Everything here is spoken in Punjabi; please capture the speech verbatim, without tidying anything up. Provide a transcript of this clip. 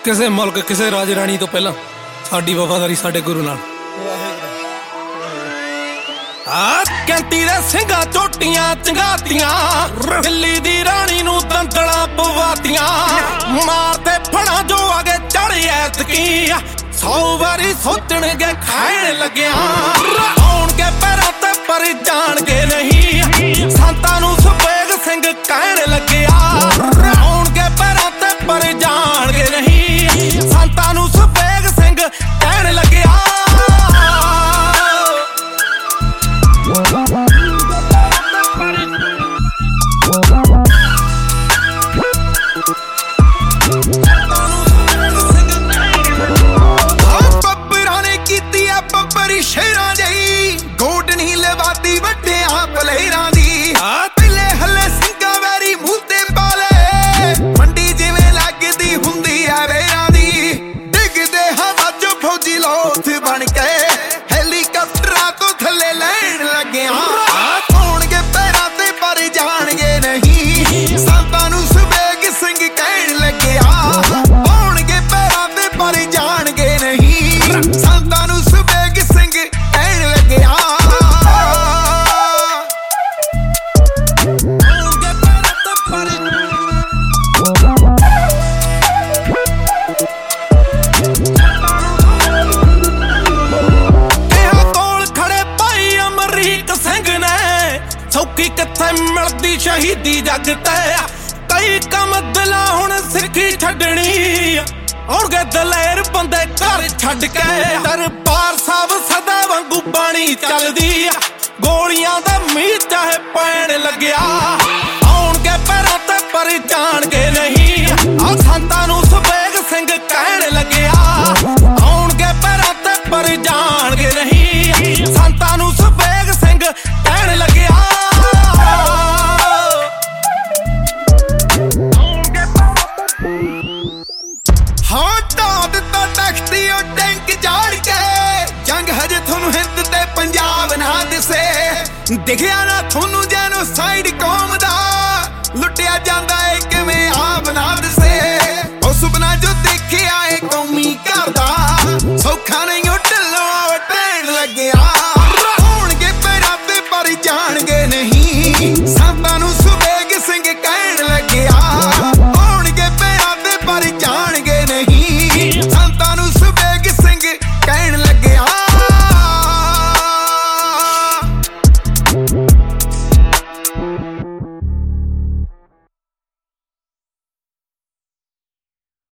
ਕਿਸੇ ਮੁਲਕ ਕਿਸੇ ਰਾਜ ਰਾਣੀ ਤੋਂ ਪਹਿਲਾਂ ਸਾਡੀ ਵਫਾਦਾਰੀ ਸਾਡੇ ਗੁਰੂ ਨਾਲ। ਆ ਕੈਂਤੀ ਦੇ ਸਿੰਘਾਂ ਝੋਟੀਆਂ ਚੰਗਾਤੀਆਂ, ਦਿੱਲੀ ਦੀ ਰਾਣੀ ਨੂੰ ਦੰਦਲਾਂ ਪਵਾਤੀਆਂ, ਮਾਰਦੇ ਫੜਾਂ ਜੋ ਆਗੇ ਚੜ੍ਹ ਐਤਕੀ, ਸੌ ਵਾਰੀ ਸੋਚਣਗੇ ਖਾਣ ਲੱਗਿਆ। ਆਉਣਗੇ ਪੈਰਾਂ ਤੇ ਪਰ ਜਾਣਗੇ ਨਹੀਂ, ਸੰਤਾਂ ਨੂੰ ਸੁਬੇਗ ਸਿੰਘ ਕਹਿਣ ਲੱਗਿਆ। ਆਉਣਗੇ ਪੈਰਾਂ ਤੇ ਪਰ ਜਾਣਗੇ ਨਹੀਂ, ਸੰਤਾਂ ਨੂੰ ਸੁਬੇਗ ਸਿੰਘ ਕਹਿਣ ਲੱਗਿਆ। ਸ਼ੇਰਾਂ ਜਈ ਗੋਡ ਨਹੀਂ ਲਵਾਤੀ ਵੱਡਿਆਂ ਬਲੇਰਾਂ ਦੀ, ਪਹਿਲੇ ਹੱਲੇ ਸਿੰਘਾਂ ਵੈਰੀ ਮੂੰਹ ਤੇ ਪਾਲੇ, ਮੰਡੀ ਜਿਵੇਂ ਲੱਗਦੀ ਹੁੰਦੀ ਆ ਰੇਰਾਂ ਦੀ। ਡਿੱਗਦੇ ਹਵਾ ਚ ਫੌਜੀ ਲੋਥ ਬਣ ਕੇ ਹੈਲੀਕਾਪਟਰਾਂ ਤੋਂ ਥੱਲੇ ਲੈਣ ਲੱਗਿਆ। ਆਉਣਗੇ ਪੈਰਾਂ ਤੇ ਪਰ ਜਾਣਗੇ ਨਹੀਂ, ਸੰਤਾਂ ਨੂੰ ਸੁਬੇਗ ਸਿੰਘ ਕਹਿਣ ਲੱਗਿਆ। ਆਉਣਗੇ ਪੈਰਾਂ ਤੇ ਪਰ ਜਾਣਗੇ ਨਹੀਂ, ਸੰਤਾਂ ਨੂੰ ਸੁਬੇਗ ਸਿੰਘ ਕਹਿਣ ਲੱਗਿਆ। ਆਉਣਗੇ ਪੈਰਾਂ ਤੇ ਪਰ ਕਿਹਾ ਕੋਲ ਖੜੇ ਭਾਈ ਅਮਰੀਕ ਸਿੰਘ ਨੇ, ਸੌਖੀ ਕਿੱਥੇ ਮਿਲਦੀ ਸ਼ਹੀਦੀ ਜੱਗ ਤੇ। ਕਈ ਕੰਮ ਦਿਲਾਂ ਹੁਣ ਸਿੱਖੀ ਛੱਡਣੀ, ਆਉਣਗੇ ਦਲੇਰ ਬੰਦੇ ਘਰ ਛੱਡ ਕੇ। ਦਰਬਾਰ ਸਾਹਿਬ ਸਦਾ ਵਾਂਗੂ ਬਾਣੀ ਚੱਲਦੀ, ਗੋਲੀਆਂ ਦਾ ਮੀਂਹ ਚਾਹੇ ਪੈਣ ਲੱਗਿਆ। ਆਉਣਗੇ ਪੈਰਾਂ ਤੇ ਪਰ ਜਾਣਗੇ ਨਹੀਂ, ਆ ਸੰਤਾਂ ਨੂੰ ਸੁਬੇਗ ਸਿੰਘ ਕਹਿਣ ਲੱਗਿਆ। ਆਉਣਗੇ ਪੈਰਾਂ ਤੇ ਪਰ ਜਾਣਗੇ ਨਹੀਂ, ਸੰਤਾਂ ਨੂੰ ਸੁਬੇਗ ਸਿੰਘ ਕਹਿਣ ਲੱਗਿਆ। ਹਾਂ ਢਾਹ ਦਿੱਤਾ ਤਖਤੀ ਉਹ ਟੈਂਕ ਜਾੜ ਕੇ, ਜੰਗ ਹਜੇ ਤੁਹਾਨੂੰ ਹਿੰਦ ਤੇ ਪੰਜਾਬ ਨਾ ਦਿਸੇ। ਦਿਖਿਆ ਨਾ ਤੁਹਾਨੂੰ ਜੈਨੋਸਾਈਡ ਕੌਮ ਦਾ, ਲੁੱਟਿਆ ਜਾਂਦਾ ਏ ਕਿਵੇਂ ਆਪ ਨਾ ਦਿਸੇ। ਉਹ ਸੁਪਨਾ ਜੋ ਦੇਖਿਆ ਏ ਕੌਮੀ ਘਰ ਦਾ, ਸੌਖਾ ਨਹੀਂ